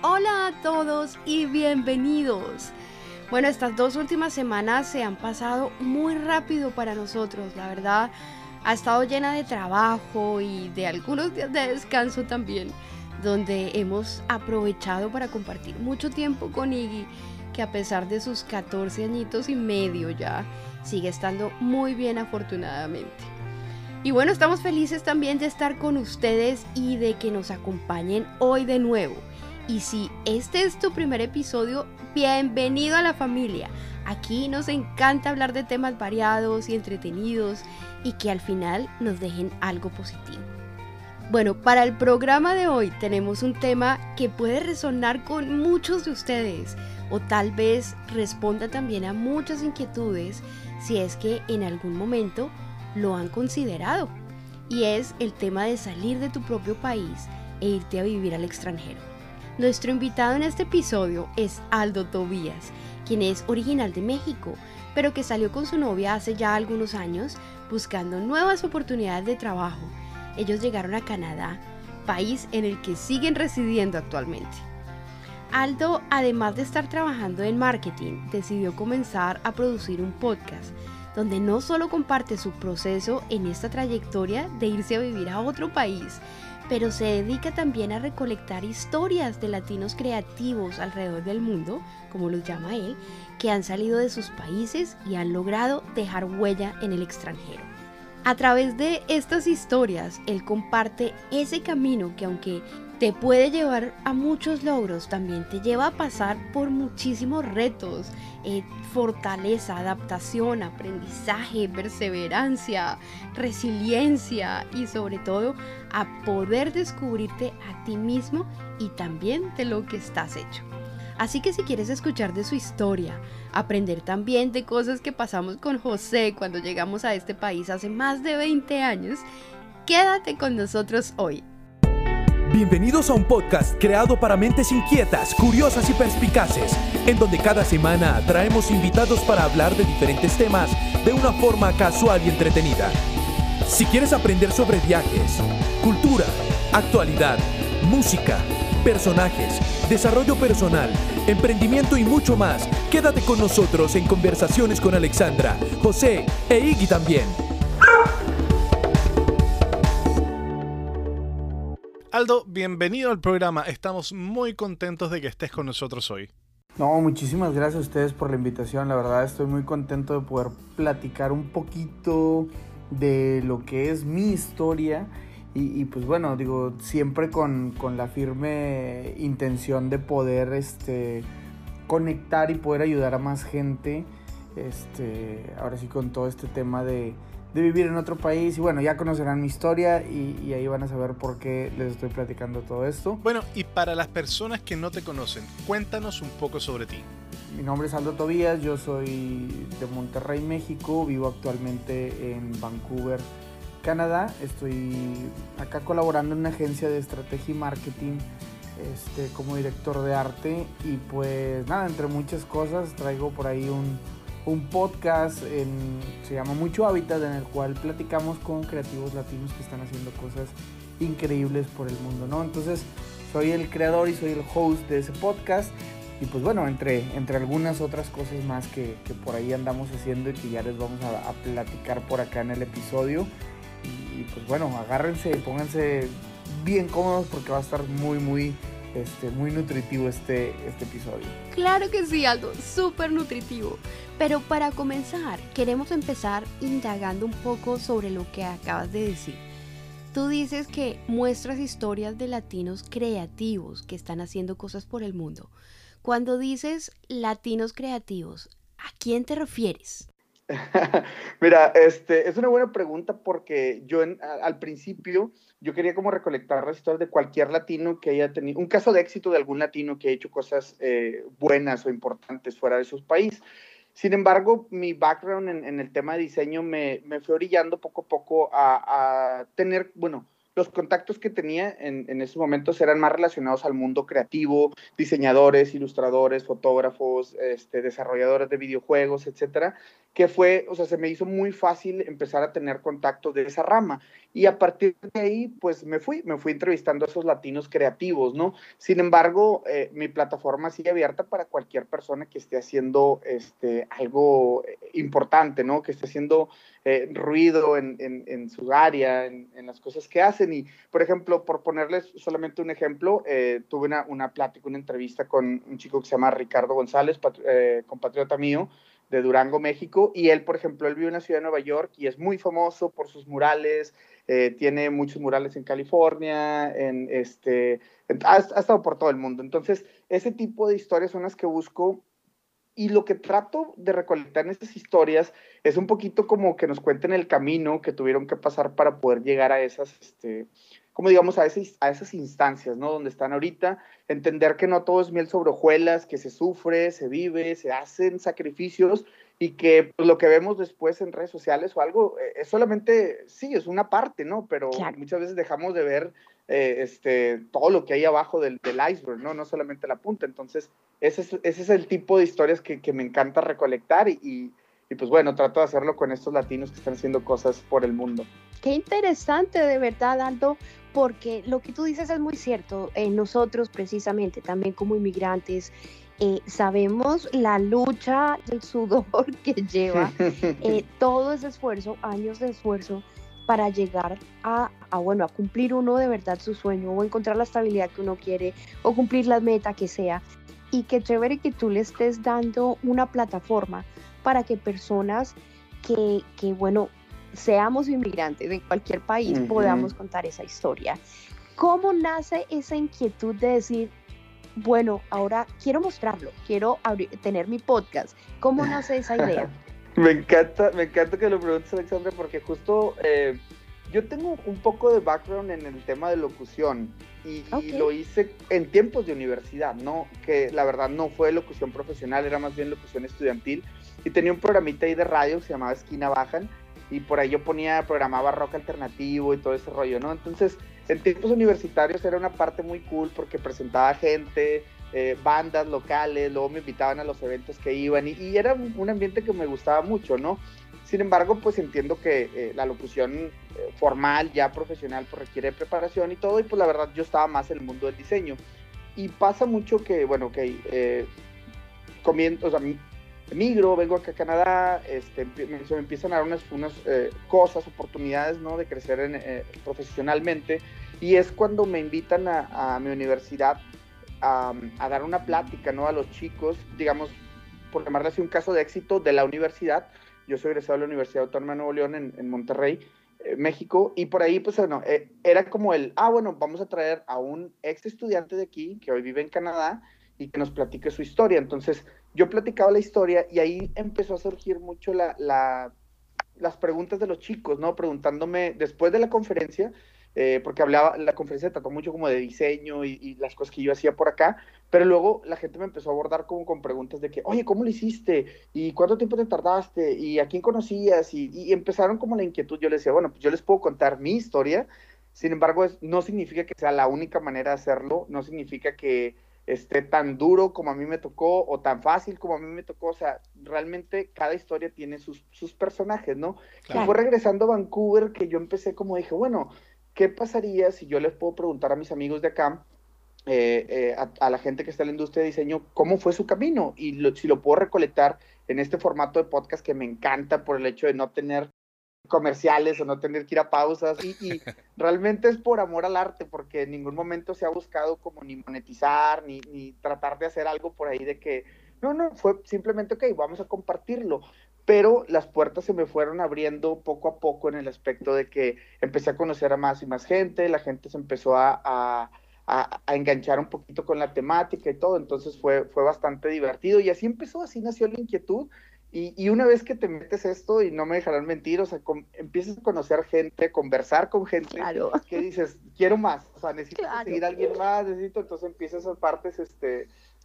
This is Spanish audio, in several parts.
Hola a todos y bienvenidos. Bueno, estas 2 últimas semanas se han pasado muy rápido para nosotros, la verdad. Ha estado llena de trabajo y de algunos días de descanso también, donde hemos aprovechado para compartir mucho tiempo con Iggy, que a pesar de sus 14 añitos y medio ya, sigue estando muy bien afortunadamente. Y bueno, estamos felices también de estar con ustedes y de que nos acompañen hoy de nuevo. Y si este es tu primer episodio, bienvenido a la familia. Aquí nos encanta hablar de temas variados y entretenidos y que al final nos dejen algo positivo. Bueno, para el programa de hoy tenemos un tema que puede resonar con muchos de ustedes o tal vez responda también a muchas inquietudes si es que en algún momento lo han considerado. Y es el tema de salir de tu propio país e irte a vivir al extranjero. Nuestro invitado en este episodio es Aldo Tobías, quien es original de México, pero que salió con su novia hace ya algunos años buscando nuevas oportunidades de trabajo. Ellos llegaron a Canadá, país en el que siguen residiendo actualmente. Aldo, además de estar trabajando en marketing, decidió comenzar a producir un podcast donde no solo comparte su proceso en esta trayectoria de irse a vivir a otro país, pero se dedica también a recolectar historias de latinos creativos alrededor del mundo, como los llama él, que han salido de sus países y han logrado dejar huella en el extranjero. A través de estas historias, él comparte ese camino que, aunque te puede llevar a muchos logros, también te lleva a pasar por muchísimos retos, fortaleza, adaptación, aprendizaje, perseverancia, resiliencia y sobre todo a poder descubrirte a ti mismo y también de lo que estás hecho. Así que si quieres escuchar de su historia, aprender también de cosas que pasamos con José cuando llegamos a este país hace más de 20 años, quédate con nosotros hoy. Bienvenidos a un podcast creado para mentes inquietas, curiosas y perspicaces, en donde cada semana traemos invitados para hablar de diferentes temas de una forma casual y entretenida. Si quieres aprender sobre viajes, cultura, actualidad, música, personajes, desarrollo personal, emprendimiento y mucho más, quédate con nosotros en Conversaciones con Alexandra, José e Iggy también. Aldo, bienvenido al programa. Estamos muy contentos de que estés con nosotros hoy. No, muchísimas gracias a ustedes por la invitación. La verdad estoy muy contento de poder platicar un poquito de lo que es mi historia y pues bueno, digo, siempre con la firme intención de poder conectar y poder ayudar a más gente, ahora sí con todo este tema de vivir en otro país. Y bueno, ya conocerán mi historia y ahí van a saber por qué les estoy platicando todo esto. Bueno, y para las personas que no te conocen, cuéntanos un poco sobre ti. Mi nombre es Aldo Tobías, yo soy de Monterrey, México, vivo actualmente en Vancouver, Canadá. Estoy acá colaborando en una agencia de estrategia y marketing como director de arte y pues nada, entre muchas cosas traigo por ahí un podcast, se llama Mucho Hábitat, en el cual platicamos con creativos latinos que están haciendo cosas increíbles por el mundo, ¿no? Entonces soy el creador y soy el host de ese podcast y pues bueno, entre algunas otras cosas más que por ahí andamos haciendo y que ya les vamos a platicar por acá en el episodio y pues bueno, agárrense y pónganse bien cómodos porque va a estar muy nutritivo este episodio. Claro que sí, Aldo, súper nutritivo. Pero para comenzar, queremos empezar indagando un poco sobre lo que acabas de decir. Tú dices que muestras historias de latinos creativos que están haciendo cosas por el mundo. Cuando dices latinos creativos, ¿a quién te refieres? Mira, es una buena pregunta porque yo al principio yo quería como recolectar las historias de cualquier latino que haya tenido, un caso de éxito de algún latino que haya hecho cosas buenas o importantes fuera de su país. Sin embargo, mi background en el tema de diseño me fue orillando poco a poco a tener, bueno, los contactos que tenía en esos momentos eran más relacionados al mundo creativo, diseñadores, ilustradores, fotógrafos, desarrolladores de videojuegos, etcétera, que fue, o sea, se me hizo muy fácil empezar a tener contactos de esa rama. y a partir de ahí, pues me fui entrevistando a esos latinos creativos, ¿no? Sin embargo, mi plataforma sigue abierta para cualquier persona que esté haciendo algo importante, ¿no? Que esté haciendo ruido en su área, en las cosas que hacen. Y, por ejemplo, por ponerles solamente un ejemplo, tuve una plática, una entrevista con un chico que se llama Ricardo González, compatriota mío, de Durango, México, y él, por ejemplo, él vive en la ciudad de Nueva York y es muy famoso por sus murales, tiene muchos murales en California, ha estado por todo el mundo. Entonces, ese tipo de historias son las que busco, y lo que trato de recolectar en estas historias es un poquito como que nos cuenten el camino que tuvieron que pasar para poder llegar a esas, como digamos, a esas instancias, ¿no? Donde están ahorita, entender que no todo es miel sobre hojuelas, que se sufre, se vive, se hacen sacrificios, y que pues, lo que vemos después en redes sociales o algo, es solamente, sí, es una parte, ¿no? Pero Claro. muchas veces dejamos de ver todo lo que hay abajo del iceberg, ¿no? No solamente la punta. Entonces, ese es el tipo de historias que me encanta recolectar, y pues bueno, trato de hacerlo con estos latinos que están haciendo cosas por el mundo. Qué interesante, de verdad, Aldo, porque lo que tú dices es muy cierto. Nosotros, precisamente, también como inmigrantes, sabemos la lucha, el sudor que lleva todo ese esfuerzo, años de esfuerzo, para llegar a cumplir uno de verdad su sueño, o encontrar la estabilidad que uno quiere, o cumplir la meta que sea. Y qué chévere que tú le estés dando una plataforma para que personas que seamos inmigrantes en cualquier país, podamos contar esa historia. ¿Cómo nace esa inquietud de decir, bueno, ahora quiero mostrarlo, quiero tener mi podcast? ¿Cómo nace esa idea? Me encanta que lo preguntes, Alexandra, porque justo yo tengo un poco de background en el tema de locución, y lo hice en tiempos de universidad, ¿no? Que la verdad no fue locución profesional, era más bien locución estudiantil, y tenía un programita ahí de radio que se llamaba Esquina Bajan, y por ahí yo programaba rock alternativo y todo ese rollo, ¿no? Entonces, en tiempos universitarios era una parte muy cool porque presentaba gente, bandas locales, luego me invitaban a los eventos que iban, y era un ambiente que me gustaba mucho, ¿no? Sin embargo, pues entiendo que la locución formal, ya profesional, pues requiere preparación y todo, y pues la verdad yo estaba más en el mundo del diseño. Y pasa mucho que, bueno, migro, vengo acá a Canadá, se me empiezan a dar unas cosas, oportunidades, ¿no? De crecer profesionalmente, y es cuando me invitan a mi universidad a dar una plática, ¿no? A los chicos, digamos, por llamarle así, un caso de éxito de la universidad. Yo soy egresado de la Universidad Autónoma de Nuevo León en Monterrey, México, y por ahí, pues bueno, era como vamos a traer a un ex estudiante de aquí, que hoy vive en Canadá, y que nos platique su historia. Entonces, yo platicaba la historia, y ahí empezó a surgir mucho las preguntas de los chicos, ¿no? Preguntándome, después de la conferencia, porque la conferencia trató mucho como de diseño y las cosas que yo hacía por acá, pero luego la gente me empezó a abordar como con preguntas de que, oye, ¿cómo lo hiciste? ¿Y cuánto tiempo te tardaste? ¿Y a quién conocías? Y empezaron como la inquietud. Yo les decía, bueno, pues yo les puedo contar mi historia, sin embargo, no significa que sea la única manera de hacerlo, no significa que esté tan duro como a mí me tocó, o tan fácil como a mí me tocó. O sea, realmente cada historia tiene sus personajes, ¿no? Claro. Y fue regresando a Vancouver que yo empecé, como dije, bueno, ¿qué pasaría si yo les puedo preguntar a mis amigos de acá, a la gente que está en la industria de diseño, cómo fue su camino? Y si lo puedo recolectar en este formato de podcast que me encanta por el hecho de no tener comerciales o no tener que ir a pausas, y realmente es por amor al arte, porque en ningún momento se ha buscado como ni monetizar, ni tratar de hacer algo por ahí de que, no, fue simplemente, ok, vamos a compartirlo. Pero las puertas se me fueron abriendo poco a poco, en el aspecto de que empecé a conocer a más y más gente, la gente se empezó a enganchar un poquito con la temática y todo. Entonces fue bastante divertido, y así nació la inquietud. Y una vez que te metes esto, y no me dejarán mentir, o sea, empiezas a conocer gente, conversar con gente, claro, que dices, quiero más, o sea, necesito seguir a alguien más, entonces empiezas esas partes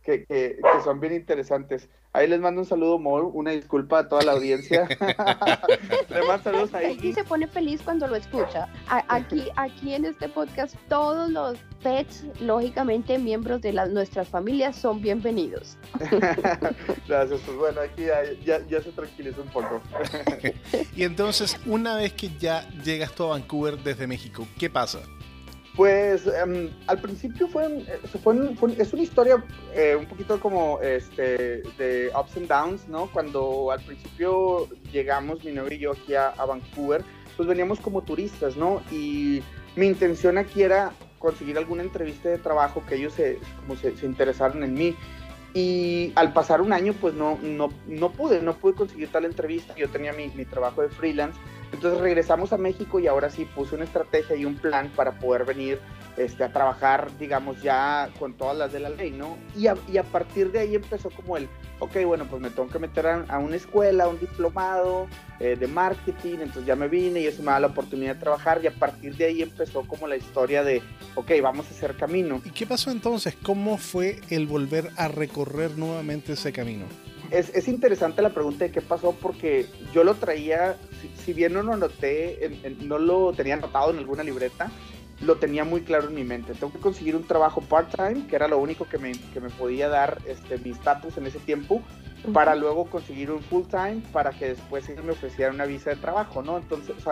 que son bien interesantes. Ahí les mando un saludo, Mo, una disculpa a toda la audiencia. Le mando saludos ahí. Aquí se pone feliz cuando lo escucha. Aquí en este podcast todos los pets, lógicamente miembros de nuestras familias, son bienvenidos. Gracias, pues bueno, aquí ya se tranquiliza un poco. Y entonces, una vez que ya llegas tú a Vancouver desde México, ¿qué pasa? Pues al principio es una historia un poquito como de ups and downs, ¿no? Cuando al principio llegamos, mi novio y yo aquí a Vancouver, pues veníamos como turistas, ¿no? Y mi intención aquí era conseguir alguna entrevista de trabajo, que ellos se interesaran en mí. Y al pasar un año, pues no pude conseguir tal entrevista. Yo tenía mi trabajo de freelance. Entonces regresamos a México y ahora sí puse una estrategia y un plan para poder venir a trabajar, digamos, ya con todas las de la ley, ¿no? Y a partir de ahí empezó como ok, bueno, pues me tengo que meter a una escuela, a un diplomado de marketing. Entonces ya me vine y eso me da la oportunidad de trabajar, y a partir de ahí empezó como la historia de, ok, vamos a hacer camino. ¿Y qué pasó entonces? ¿Cómo fue el volver a recorrer nuevamente ese camino? Es interesante la pregunta de qué pasó, porque yo lo traía, si bien no lo anoté, no lo tenía anotado en alguna libreta, lo tenía muy claro en mi mente. Tengo que conseguir un trabajo part-time, que era lo único que me podía dar mi estatus en ese tiempo, para luego conseguir un full-time, para que después ellos me ofrecieran una visa de trabajo, ¿no? Entonces, o sea,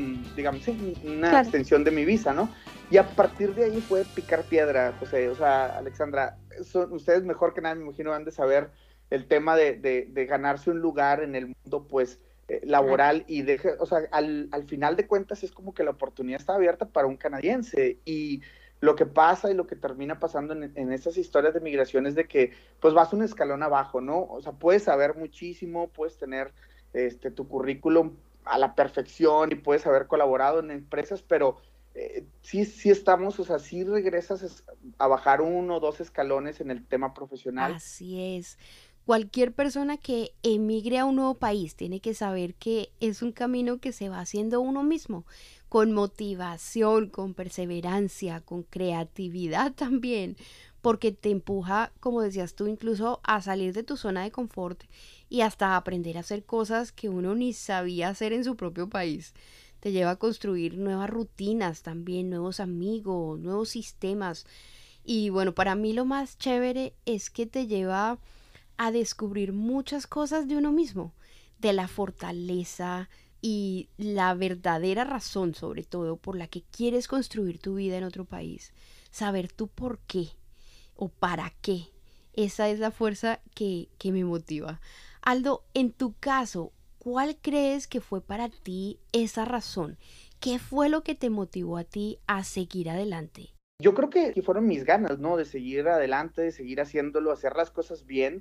una extensión de mi visa, ¿no? Y a partir de ahí fue picar piedra, José. O sea, Alexandra, ustedes mejor que nada, me imagino, han de saber el tema de ganarse un lugar en el mundo, pues, laboral, y o sea, al final de cuentas es como que la oportunidad está abierta para un canadiense, y lo que pasa y lo que termina pasando en esas historias de migración es de que pues vas un escalón abajo, ¿no? O sea, puedes saber muchísimo, puedes tener tu currículum a la perfección y puedes haber colaborado en empresas, pero sí estamos, o sea, sí regresas a bajar 1 o 2 escalones en el tema profesional. Así es. Cualquier persona que emigre a un nuevo país tiene que saber que es un camino que se va haciendo uno mismo, con motivación, con perseverancia, con creatividad también, porque te empuja, como decías tú, incluso a salir de tu zona de confort y hasta a aprender a hacer cosas que uno ni sabía hacer en su propio país. Te lleva a construir nuevas rutinas también, nuevos amigos, nuevos sistemas. Y bueno, para mí lo más chévere es que te lleva a descubrir muchas cosas de uno mismo, de la fortaleza y la verdadera razón, sobre todo, por la que quieres construir tu vida en otro país. Saber tú por qué o para qué. Esa es la fuerza que me motiva. Aldo, en tu caso, ¿cuál crees que fue para ti esa razón? ¿Qué fue lo que te motivó a ti a seguir adelante? Yo creo que fueron mis ganas, ¿no? De seguir adelante, de seguir haciéndolo, hacer las cosas bien.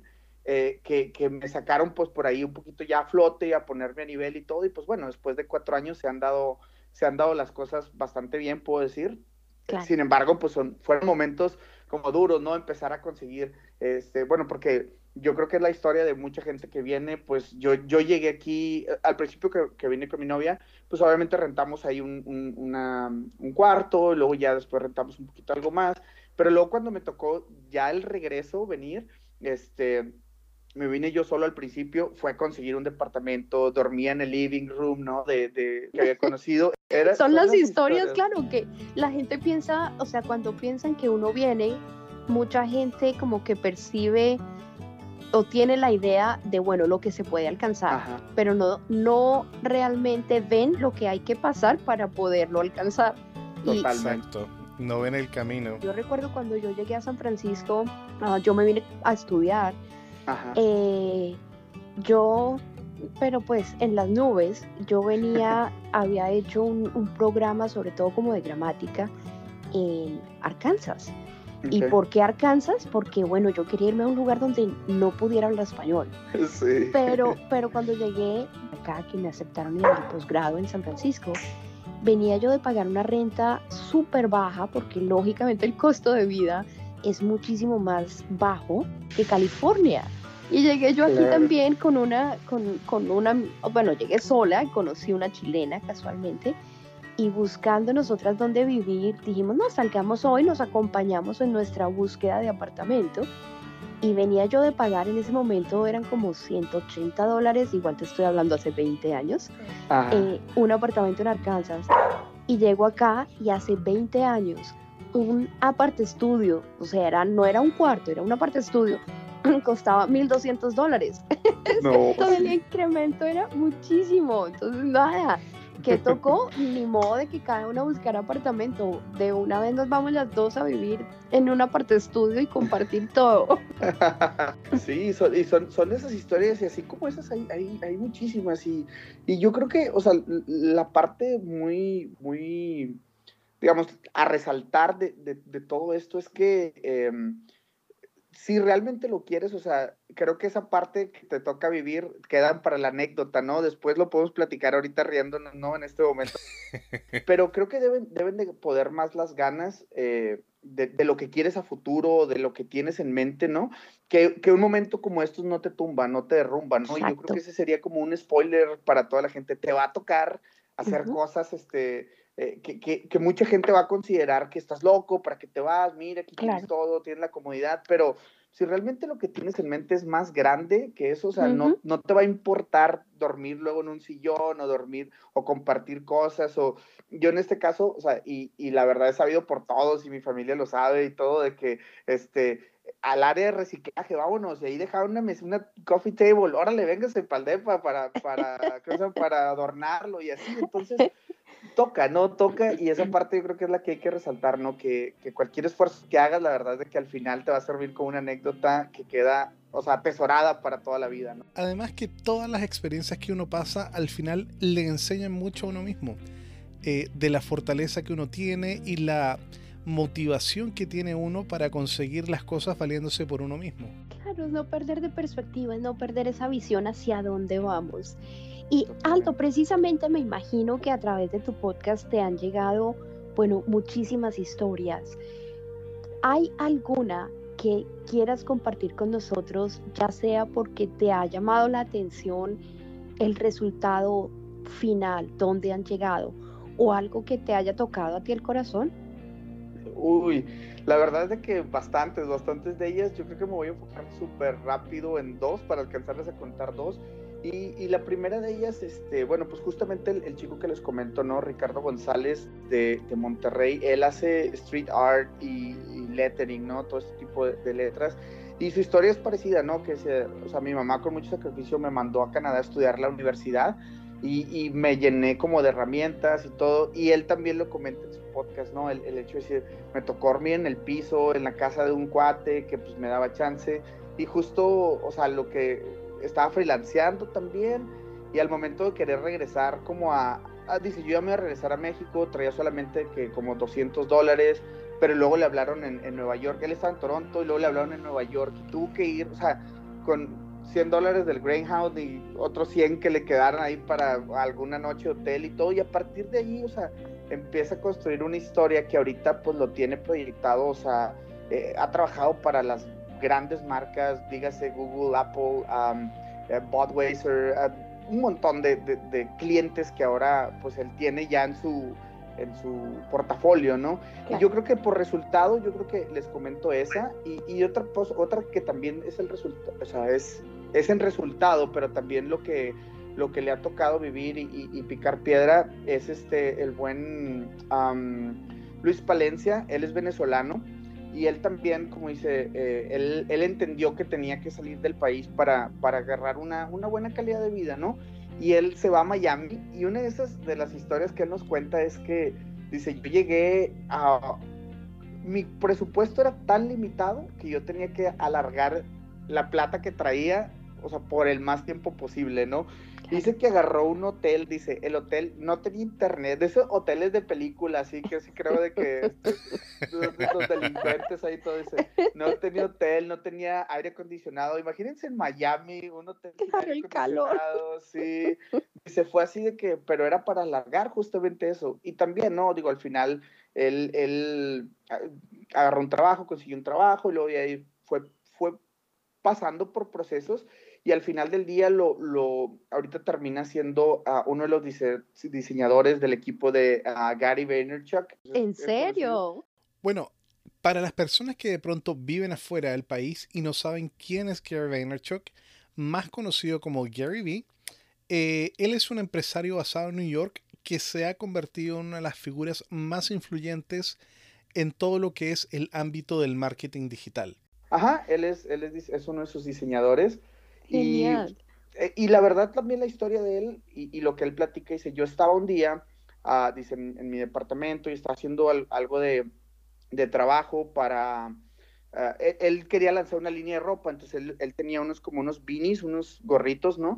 Que me sacaron pues por ahí un poquito ya a flote, a ponerme a nivel y todo, y pues bueno, después de 4 años se han dado las cosas bastante bien, puedo decir. Claro. Sin embargo, pues fueron momentos como duros, ¿no? Empezar a conseguir, bueno, porque yo creo que es la historia de mucha gente que viene. Pues yo llegué aquí, al principio que vine con mi novia, pues obviamente rentamos ahí un cuarto, luego ya después rentamos un poquito algo más, pero luego cuando me tocó ya el regreso, venir, me vine yo solo al principio, fue a conseguir un departamento, dormía en el living room, ¿no? Que había conocido. Son las historias, claro, que la gente piensa, o sea, cuando piensan que uno viene, mucha gente como que percibe o tiene la idea de, bueno, lo que se puede alcanzar. Ajá. Pero no realmente ven lo que hay que pasar para poderlo alcanzar. Totalmente. No ven el camino. Yo recuerdo cuando yo llegué a San Francisco, yo me vine a estudiar. Ajá. Pero pues en las nubes, yo había hecho un programa sobre todo como de gramática en Arkansas. Okay. ¿Y por qué Arkansas? Porque bueno, yo quería irme a un lugar donde no pudiera hablar español. Sí. Pero cuando llegué acá, que me aceptaron en el posgrado en San Francisco, venía yo de pagar una renta súper baja, porque lógicamente el costo de vida es muchísimo más bajo que California. Y llegué yo aquí también con una, bueno, llegué sola, conocí una chilena casualmente, y buscando nosotras dónde vivir, dijimos, no, salgamos hoy, nos acompañamos en nuestra búsqueda de apartamento, y venía yo de pagar en ese momento, eran como $180, igual te estoy hablando hace 20 años, un apartamento en Arkansas. Y llego acá y hace 20 años un aparte estudio, o sea, no era un cuarto, era un aparte estudio, costaba $1,200. No, Todo el incremento era muchísimo. Entonces, nada, ¿qué tocó? Ni modo de que cada una buscara apartamento. De una vez nos vamos las dos a vivir en un aparte estudio y compartir todo. Sí, son esas historias, y así como esas hay muchísimas, y yo creo que, o sea, la parte muy, digamos, a resaltar de todo esto es que si realmente lo quieres, o sea, creo que esa parte que te toca vivir quedan para la anécdota, ¿no? Después lo podemos platicar ahorita riéndonos, ¿no? En este momento. Pero creo que deben de poder más las ganas de lo que quieres a futuro, de lo que tienes en mente, ¿no? Que un momento como estos no te tumba, no te derrumba, ¿no? Exacto. Y yo creo que ese sería como un spoiler para toda la gente. Te va a tocar hacer cosas, que mucha gente va a considerar que estás loco, para que te vas, mira, aquí tienes todo, tienes la comodidad, pero si realmente lo que tienes en mente es más grande que eso, o sea, no te va a importar dormir luego en un sillón, o dormir, o compartir cosas, o yo en este caso, o sea, y la verdad he sabido por todos, y mi familia lo sabe y todo, de que, al área de reciclaje, vámonos, y ahí dejaron una coffee table, órale, véngase pa'l depa para adornarlo, y así, entonces toca, y esa parte yo creo que es la que hay que resaltar, ¿no? Que cualquier esfuerzo que hagas, la verdad es de que al final te va a servir como una anécdota que queda, o sea, atesorada para toda la vida, ¿no? Además que todas las experiencias que uno pasa, al final le enseñan mucho a uno mismo, de la fortaleza que uno tiene y la motivación que tiene uno para conseguir las cosas valiéndose por uno mismo. Claro, no perder de perspectiva, no perder esa visión hacia dónde vamos. Y Aldo, precisamente me imagino que a través de tu podcast te han llegado, bueno, muchísimas historias. ¿Hay alguna que quieras compartir con nosotros, ya sea porque te ha llamado la atención el resultado final, dónde han llegado, o algo que te haya tocado a ti el corazón? Uy, la verdad es de que bastantes de ellas. Yo creo que me voy a enfocar súper rápido en dos para alcanzarles a contar dos. Y la primera de ellas, bueno, pues justamente el chico que les comento, ¿no? Ricardo González de Monterrey, él hace street art y lettering, ¿no? Todo este tipo de letras. Y su historia es parecida, ¿no? Que o sea, mi mamá con mucho sacrificio me mandó a Canadá a estudiar la universidad y me llené como de herramientas y todo. Y él también lo comenta en su podcast, ¿no? El hecho de decir, me tocó dormir en el piso, en la casa de un cuate que pues me daba chance. Y justo, o sea, lo que estaba freelanceando también, y al momento de querer regresar como dice, yo ya me voy a regresar a México, traía solamente que como $200, pero luego le hablaron en Nueva York, él estaba en Toronto, y luego le hablaron en Nueva York, y tuvo que ir, o sea, con $100 del Greyhound y otros 100 que le quedaron ahí para alguna noche de hotel y todo, y a partir de ahí, o sea, empieza a construir una historia que ahorita pues lo tiene proyectado, o sea, ha trabajado para las grandes marcas, dígase Google, Apple, Budweiser, un montón de clientes que ahora pues él tiene ya en su portafolio, ¿no? Claro. Y yo creo que por resultado, yo creo que les comento esa, y otra que también es el resultado, o sea, es en resultado, pero también lo que le ha tocado vivir y picar piedra es el buen Luis Palencia. Él es venezolano, y él también, como dice, él entendió que tenía que salir del país para agarrar una buena calidad de vida, ¿no? Y él se va a Miami, y una de las historias que él nos cuenta es que, dice, yo llegué mi presupuesto era tan limitado que yo tenía que alargar la plata que traía, o sea, por el más tiempo posible, ¿no? Dice que agarró un hotel, dice, el hotel no tenía internet, de esos hoteles de película, así que sí creo de que los delincuentes ahí todo, dice, no tenía hotel, no tenía aire acondicionado. Imagínense en Miami, un hotel sin aire acondicionado, sí. Dice, fue así de que, pero era para alargar justamente eso. Y también, ¿no? Digo, al final, él agarró un trabajo, consiguió un trabajo, y luego de ahí fue pasando por procesos, y al final del día ahorita termina siendo uno de los diseñadores del equipo de Gary Vaynerchuk. ¿En serio? Bueno, Para las personas que de pronto viven afuera del país y no saben quién es Gary Vaynerchuk, más conocido como Gary Vee, él es un empresario basado en New York que se ha convertido en una de las figuras más influyentes en todo lo que es el ámbito del marketing digital. Ajá, es uno de sus diseñadores. Genial. Y la verdad también la historia de él y lo que él platica, dice, yo estaba un día, dice, en mi departamento y estaba haciendo algo de trabajo para... él quería lanzar una línea de ropa, entonces él tenía como unos beanies, unos gorritos, ¿no?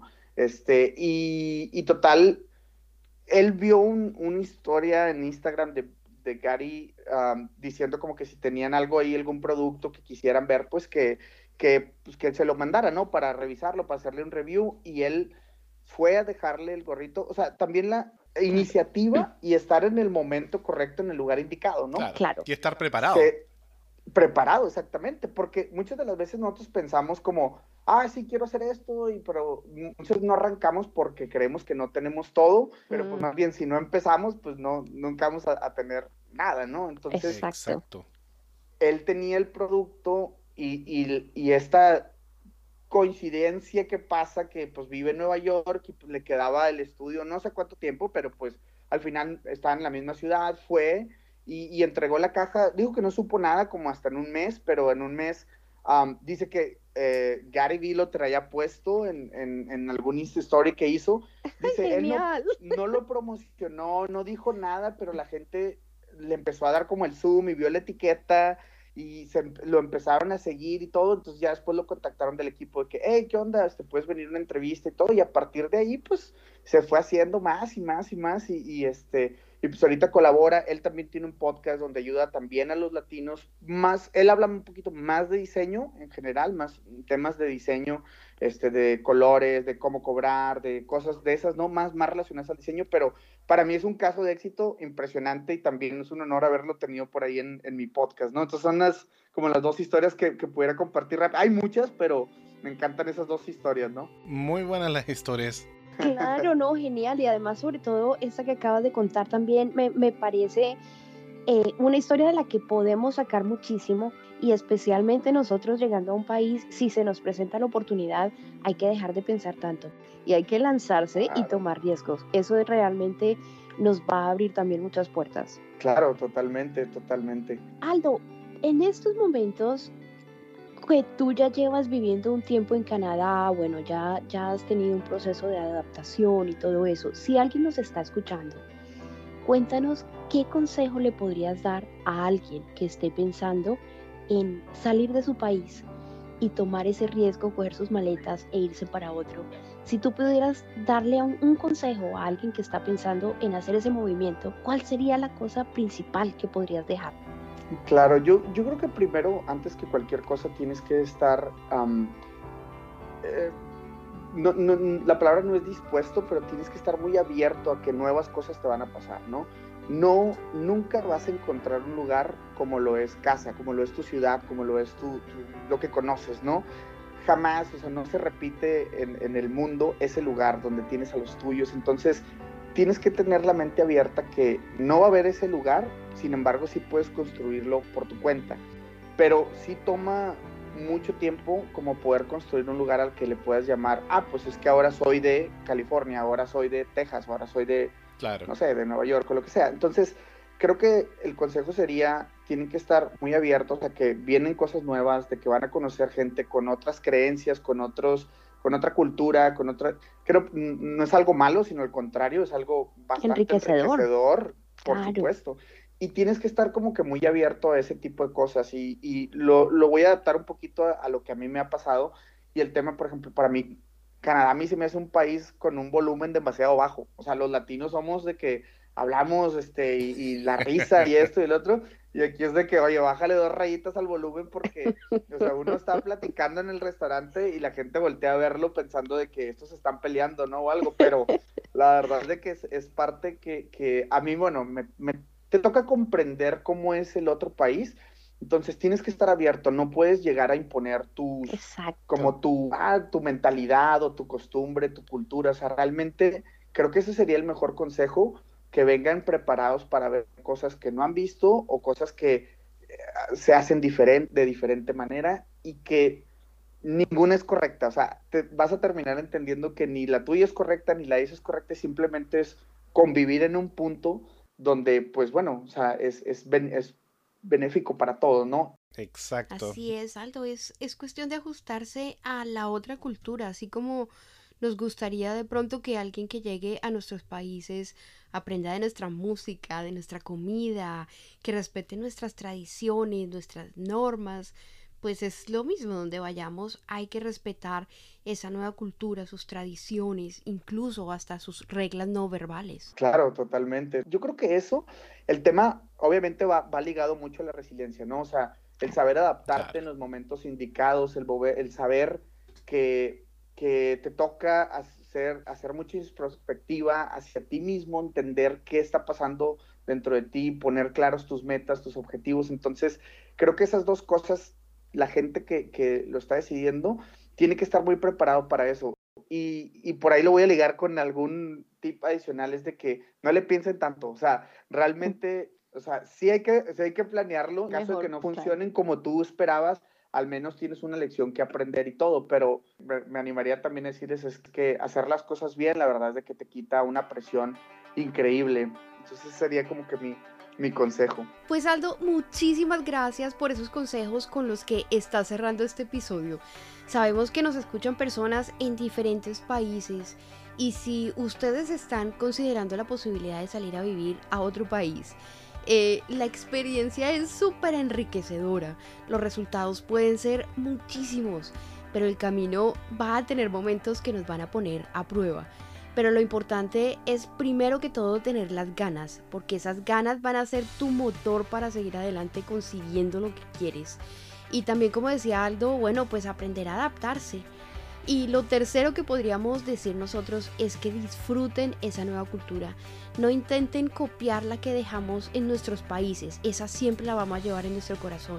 Y total, él vio una historia en Instagram de Gary diciendo como que si tenían algo ahí, algún producto que quisieran ver, pues pues que se lo mandara, ¿no? Para revisarlo, para hacerle un review, y él fue a dejarle el gorrito, o sea, también la iniciativa y estar en el momento correcto, en el lugar indicado, ¿no? Claro. Y estar preparado. Preparado, exactamente, porque muchas de las veces nosotros pensamos como, sí, quiero hacer esto, pero muchos no arrancamos porque creemos que no tenemos todo, pero pues más bien si no empezamos, pues nunca vamos a tener nada, ¿no? Entonces, Exacto. él tenía el producto y esta coincidencia que pasa que pues vive en Nueva York y pues le quedaba el estudio no sé cuánto tiempo, pero pues al final estaba en la misma ciudad, fue y entregó la caja, dijo que no supo nada como hasta en un mes, pero en un mes dice que Gary Vee lo traía puesto en algún Insta Story que hizo, dice, él no lo promocionó, no dijo nada, pero la gente le empezó a dar como el zoom y vio la etiqueta y lo empezaron a seguir y todo, entonces ya después lo contactaron del equipo de que, hey, ¿qué onda? Puedes venir a una entrevista y todo, y a partir de ahí, pues, se fue haciendo más y más y más, y pues ahorita colabora, él también tiene un podcast donde ayuda también a los latinos, él habla un poquito más de diseño en general, más temas de diseño, de colores, de cómo cobrar, de cosas de esas, ¿no? Más relacionadas al diseño, pero para mí es un caso de éxito impresionante y también es un honor haberlo tenido por ahí en mi podcast, ¿no? Entonces son como las dos historias que pudiera compartir. Hay muchas, pero me encantan esas dos historias, ¿no? Muy buenas las historias. Claro, no, genial. Y además, sobre todo, esta que acabas de contar también me parece una historia de la que podemos sacar muchísimo, y especialmente nosotros llegando a un país, si se nos presenta la oportunidad, hay que dejar de pensar tanto y hay que lanzarse y tomar riesgos. Eso realmente nos va a abrir también muchas puertas. Claro, totalmente. Aldo, en estos momentos que tú ya llevas viviendo un tiempo en Canadá, bueno, ya has tenido un proceso de adaptación y todo eso, si alguien nos está escuchando, cuéntanos qué consejo le podrías dar a alguien que esté pensando en salir de su país y tomar ese riesgo, coger sus maletas e irse para otro. Si tú pudieras darle un consejo a alguien que está pensando en hacer ese movimiento, ¿cuál sería la cosa principal que podrías dejar? Claro, yo creo que primero, antes que cualquier cosa, tienes que estar... la palabra no es dispuesto, pero tienes que estar muy abierto a que nuevas cosas te van a pasar, ¿no? Nunca vas a encontrar un lugar como lo es casa, como lo es tu ciudad, como lo es lo que conoces, ¿no? Jamás, o sea, no se repite en el mundo ese lugar donde tienes a los tuyos, entonces tienes que tener la mente abierta que no va a haber ese lugar, sin embargo sí puedes construirlo por tu cuenta, pero sí toma mucho tiempo como poder construir un lugar al que le puedas llamar, pues es que ahora soy de California, ahora soy de Texas, ahora soy de, claro, no sé, de Nueva York o lo que sea. Entonces, creo que el consejo sería, tienen que estar muy abiertos a que vienen cosas nuevas, de que van a conocer gente con otras creencias, con otra cultura, creo no es algo malo, sino al contrario, es algo bastante enriquecedor, por supuesto. Y tienes que estar como que muy abierto a ese tipo de cosas y lo voy a adaptar un poquito a lo que a mí me ha pasado y el tema, por ejemplo, para mí, Canadá a mí se me hace un país con un volumen demasiado bajo, o sea, los latinos somos de que hablamos y la risa y esto y el otro, y aquí es de que, oye, bájale 2 rayitas al volumen porque, o sea, uno está platicando en el restaurante y la gente voltea a verlo pensando de que estos se están peleando, ¿no? O algo, pero la verdad es de que es parte que a mí, bueno, te toca comprender cómo es el otro país, entonces tienes que estar abierto, no puedes llegar a imponer tu mentalidad o tu costumbre, tu cultura, o sea, realmente creo que ese sería el mejor consejo, que vengan preparados para ver cosas que no han visto o cosas que se hacen de diferente manera y que ninguna es correcta. O sea, te vas a terminar entendiendo que ni la tuya es correcta ni la de ella es correcta, simplemente es convivir en un punto donde, pues bueno, o sea, es benéfico para todos, ¿no? Exacto. Así es, Aldo, es cuestión de ajustarse a la otra cultura, así como nos gustaría de pronto que alguien que llegue a nuestros países aprenda de nuestra música, de nuestra comida, que respete nuestras tradiciones, nuestras normas, pues es lo mismo, donde vayamos hay que respetar esa nueva cultura, sus tradiciones, incluso hasta sus reglas no verbales. Claro, totalmente. Yo creo que eso, el tema obviamente va ligado mucho a la resiliencia, ¿no? O sea, el saber adaptarte Claro. en los momentos indicados, el saber que, que te toca hacer mucha introspectiva hacia ti mismo, entender qué está pasando dentro de ti, poner claros tus metas, tus objetivos. Entonces, creo que esas dos cosas, la gente que lo está decidiendo, tiene que estar muy preparado para eso. Y por ahí lo voy a ligar con algún tip adicional, es de que no le piensen tanto, o sea, realmente, o sea, sí hay que planearlo, en caso de que no funcionen como tú esperabas, al menos tienes una lección que aprender y todo, pero me animaría también a decirles es que hacer las cosas bien, la verdad es de que te quita una presión increíble, entonces sería como que mi consejo. Pues Aldo, muchísimas gracias por esos consejos con los que estás cerrando este episodio. Sabemos que nos escuchan personas en diferentes países y si ustedes están considerando la posibilidad de salir a vivir a otro país, la experiencia es súper enriquecedora. Los resultados pueden ser muchísimos, pero el camino va a tener momentos que nos van a poner a prueba. Pero lo importante es primero que todo tener las ganas, porque esas ganas van a ser tu motor para seguir adelante consiguiendo lo que quieres. Y también, como decía Aldo, bueno, pues aprender a adaptarse. Y lo tercero que podríamos decir nosotros es que disfruten esa nueva cultura. No intenten copiar la que dejamos en nuestros países, esa siempre la vamos a llevar en nuestro corazón.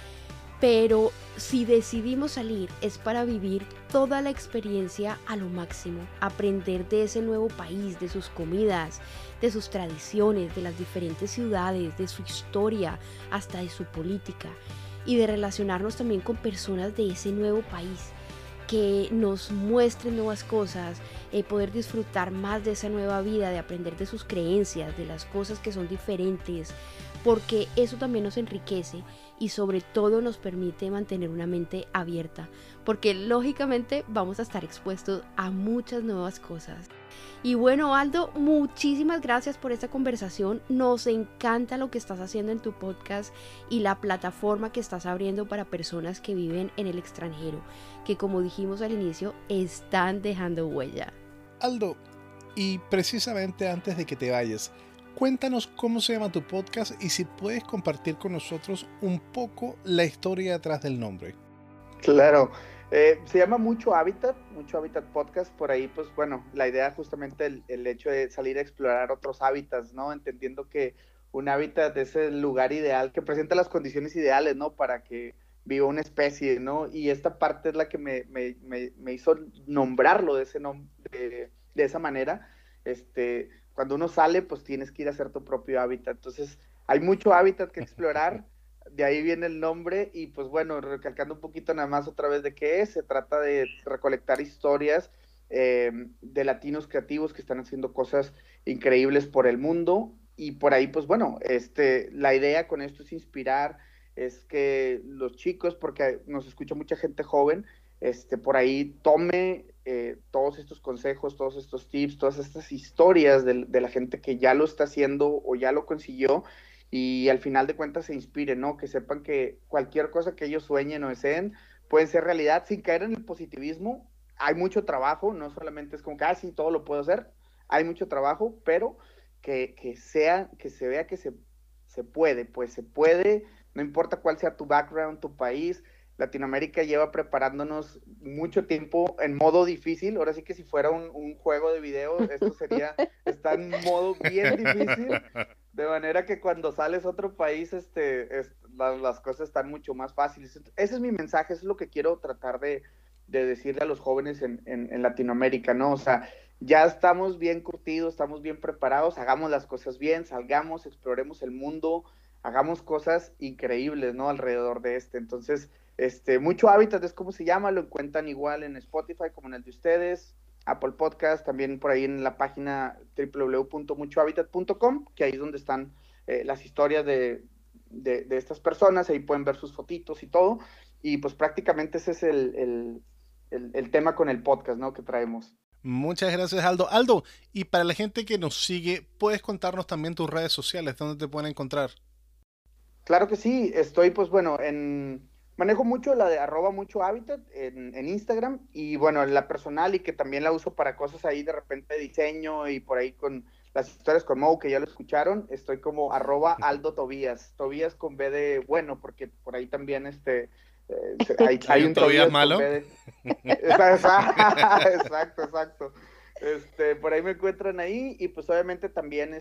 Pero si decidimos salir es para vivir toda la experiencia a lo máximo, aprender de ese nuevo país, de sus comidas, de sus tradiciones, de las diferentes ciudades, de su historia, hasta de su política y de relacionarnos también con personas de ese nuevo país que nos muestren nuevas cosas, poder disfrutar más de esa nueva vida, de aprender de sus creencias, de las cosas que son diferentes, porque eso también nos enriquece y sobre todo nos permite mantener una mente abierta, porque lógicamente vamos a estar expuestos a muchas nuevas cosas. Y bueno, Aldo, muchísimas gracias por esta conversación. Nos encanta lo que estás haciendo en tu podcast y la plataforma que estás abriendo para personas que viven en el extranjero, que como dijimos al inicio, están dejando huella. Aldo, y precisamente antes de que te vayas, cuéntanos cómo se llama tu podcast y si puedes compartir con nosotros un poco la historia detrás del nombre. Claro, se llama Mucho Hábitat Podcast, por ahí pues bueno, la idea justamente el hecho de salir a explorar otros hábitats, ¿no? Entendiendo que un hábitat es el lugar ideal, que presenta las condiciones ideales, ¿no? Para que viva una especie, ¿no? Y esta parte es la que me hizo nombrarlo de esa manera. Cuando uno sale, pues tienes que ir a hacer tu propio hábitat. Entonces, hay mucho hábitat que explorar. De ahí viene el nombre y pues bueno, recalcando un poquito nada más otra vez de qué es, se trata de recolectar historias de latinos creativos que están haciendo cosas increíbles por el mundo y por ahí pues bueno, la idea con esto es inspirar, es que los chicos, porque nos escucha mucha gente joven, por ahí tome todos estos consejos, todos estos tips, todas estas historias de la gente que ya lo está haciendo o ya lo consiguió y al final de cuentas se inspiren, ¿no? Que sepan que cualquier cosa que ellos sueñen o deseen pueden ser realidad sin caer en el positivismo. Hay mucho trabajo, no solamente es como que, sí, todo lo puedo hacer. Hay mucho trabajo, pero que se vea que se puede, pues se puede, no importa cuál sea tu background, tu país. Latinoamérica lleva preparándonos mucho tiempo en modo difícil. Ahora sí que si fuera un juego de video, esto está en modo bien difícil. De manera que cuando sales a otro país, las cosas están mucho más fáciles. Ese es mi mensaje, eso es lo que quiero tratar de decirle a los jóvenes en Latinoamérica, ¿no? O sea, ya estamos bien curtidos, estamos bien preparados, hagamos las cosas bien, salgamos, exploremos el mundo, hagamos cosas increíbles, ¿no? Alrededor de Entonces, Mucho Hábitat es como se llama, lo encuentran igual en Spotify como en el de ustedes, Apple Podcast, también por ahí en la página www.muchohabitat.com, que ahí es donde están las historias de estas personas, ahí pueden ver sus fotitos y todo, y pues prácticamente ese es el tema con el podcast, ¿no? Que traemos. Muchas gracias, Aldo. Aldo, y para la gente que nos sigue, ¿puedes contarnos también tus redes sociales? ¿Dónde te pueden encontrar? Claro que sí, estoy pues bueno, manejo mucho la de @muchohabitat en Instagram, y bueno, la personal, y que también la uso para cosas ahí de repente de diseño, y por ahí con las historias con Mo, que ya lo escucharon, estoy como @Aldo Tobías, Tobías con B de bueno, porque por ahí también hay un Tobías malo. Exacto. Por ahí me encuentran ahí, y pues obviamente también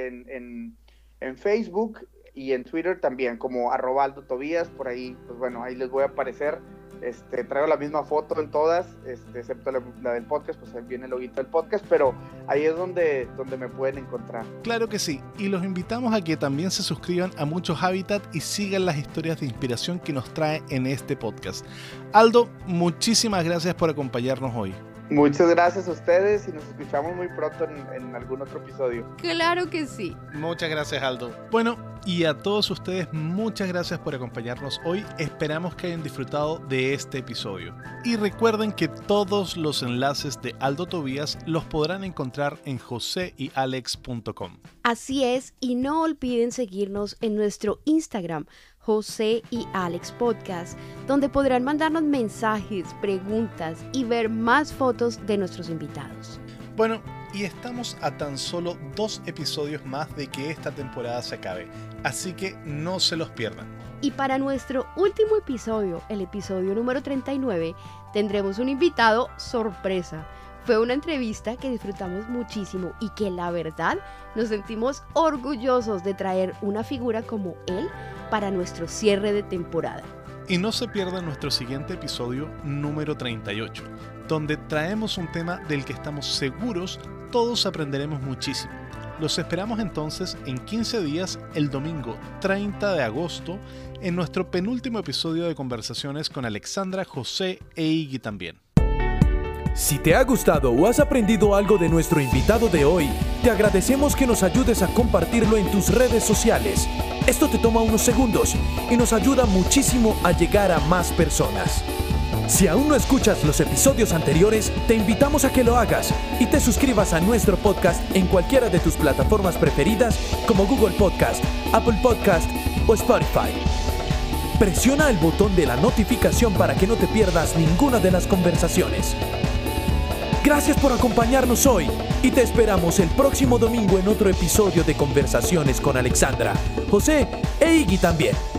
en Facebook y en Twitter también, como @Aldo Tobías, por ahí, pues bueno, ahí les voy a aparecer. Traigo la misma foto en todas, excepto la del podcast, pues ahí viene el loguito del podcast, pero ahí es donde me pueden encontrar. Claro que sí, y los invitamos a que también se suscriban a Muchos Hábitat y sigan las historias de inspiración que nos trae en este podcast. Aldo, muchísimas gracias por acompañarnos hoy. Muchas gracias a ustedes, y nos escuchamos muy pronto en algún otro episodio. Claro que sí. Muchas gracias, Aldo. Bueno, y a todos ustedes, muchas gracias por acompañarnos hoy. Esperamos que hayan disfrutado de este episodio. Y recuerden que todos los enlaces de Aldo Tobías los podrán encontrar en joseyalex.com. Así es, y no olviden seguirnos en nuestro Instagram, José y Alex Podcast, donde podrán mandarnos mensajes, preguntas y ver más fotos de nuestros invitados. Bueno, y estamos a tan solo 2 episodios más de que esta temporada se acabe, así que no se los pierdan. Y para nuestro último episodio, el episodio número 39, tendremos un invitado sorpresa. Fue una entrevista que disfrutamos muchísimo y que la verdad nos sentimos orgullosos de traer una figura como él para nuestro cierre de temporada. Y no se pierdan nuestro siguiente episodio número 38, donde traemos un tema del que estamos seguros todos aprenderemos muchísimo. Los esperamos entonces en 15 días, el domingo 30 de agosto, en nuestro penúltimo episodio de Conversaciones con Alexandra, José e Iggy también. Si te ha gustado o has aprendido algo de nuestro invitado de hoy, te agradecemos que nos ayudes a compartirlo en tus redes sociales. Esto te toma unos segundos y nos ayuda muchísimo a llegar a más personas. Si aún no escuchas los episodios anteriores, te invitamos a que lo hagas y te suscribas a nuestro podcast en cualquiera de tus plataformas preferidas como Google Podcast, Apple Podcast o Spotify. Presiona el botón de la notificación para que no te pierdas ninguna de las conversaciones. Gracias por acompañarnos hoy y te esperamos el próximo domingo en otro episodio de Conversaciones con Alexandra, José e Iggy también.